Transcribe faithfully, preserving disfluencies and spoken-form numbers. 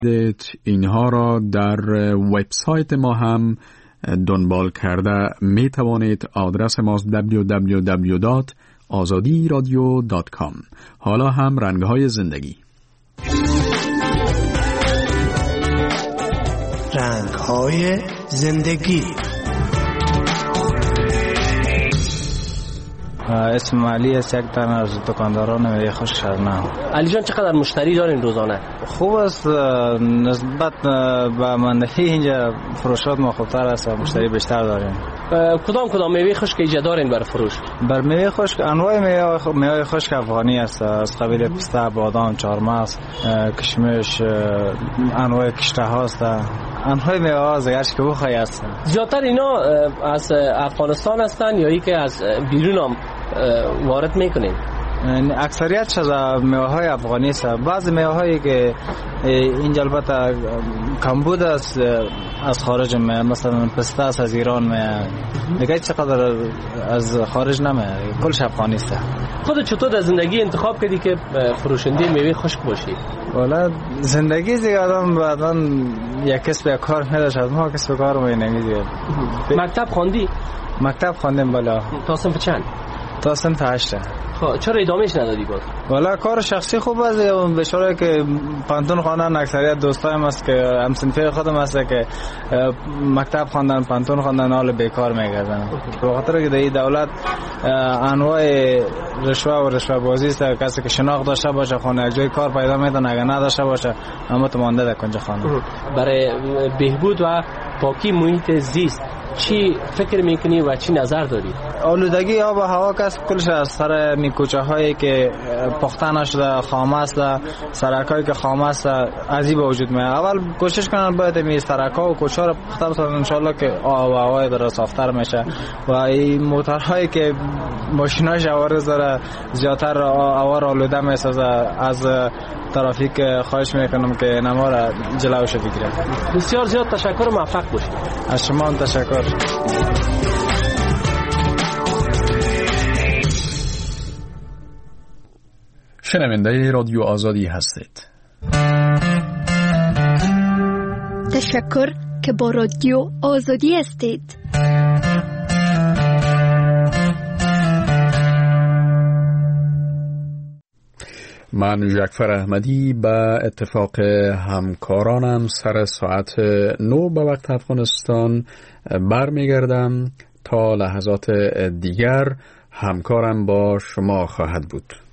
اینها را در وبسایت ما هم دنبال کرده می توانید. آدرس ماست دبلیو دبلیو دبلیو دات آزادی رادیو دات کام. حالا هم رنگ‌های زندگی. رنگ‌های زندگی. اسم علی است، یک تن از دکانداران میوه خشک شهرنو. علی جان چقدر مشتری دارین روزانه؟ خوب است، نسبت به مندهی اینجا فروشات ما خوبتر است، مشتری بیشتر داریم. کدام کدام میوه خشک ایجاد دارین برای فروش؟ بر میوه خشک انواع میوه میوه خشک افغانی است، از قبیل پسته، بادام، چهارمغز، کشمش، انواع کشته هاست. انواع میوه ها زیادش که بخوای است. زیادتر اینا از افغانستان هستن یا ای که از بیرون هم وارد میکنین؟ اکثریتش از میوه های افغانی است. بعضی میوه هایی که اینجا البته کمبود است از خارج میاد، مثلا پسته است از ایران میاد، دیگه چقدر از خارج نمیاد، کلش افغانی است. خودت چطور در زندگی انتخاب کردی که فروشنده میوه خشک باشی؟ والا زندگی زیادم بعداً یک کسب یک کار نداشت، ما کسب کار ما نمیدید. مکتب خواندی؟ مکتب خواندم بالا. تا صنف چند؟ تا صنف هشت. خب چرا ادامهش ندادی باز؟ والا کار شخصی خوب است، به شرطی که پانتون خواندن. اکثریت دوستایم است که هم صنفی خودم است که مکتب خواندن، پانتون خواندن، حال بیکار میگردن. به خاطر که این دولت انواع رشوه و رشوه بازی است، کسی که شناخت داشته باشه خونه یک جای کار پیدا میکنه، اگه نداشته باشه اما تو مانده در کنج خانه. برای بهبود و پاکی محیط زیست چی فکر میکنی و چی نظر داری؟ آلودگی آب و هوا کس کلش از سر میکوچه هایی که پخته نشده، خام است، سرک هایی که خام است از این به وجود میاد. اول کوشش کنن باید می سرک ها و کوچه رو پخته بسازن، ان شاء الله که آب و هوای در صافتر میشه. و این موتورهایی که ماشیناش عوارض داره زیادتر آوار آلوده میسازه. از ترافیک خواهش میکنم که نما را جلوش بگیره. بسیار زیاد تشکر و موفق باشید. از شما هم تشکر. شنونده رادیو آزادی هستید. تشکر که با رادیو آزادی هستید. من جعفر احمدی به اتفاق همکارانم سر ساعت نو به وقت افغانستان برمیگردم. تا لحظات دیگر همکارم با شما خواهد بود.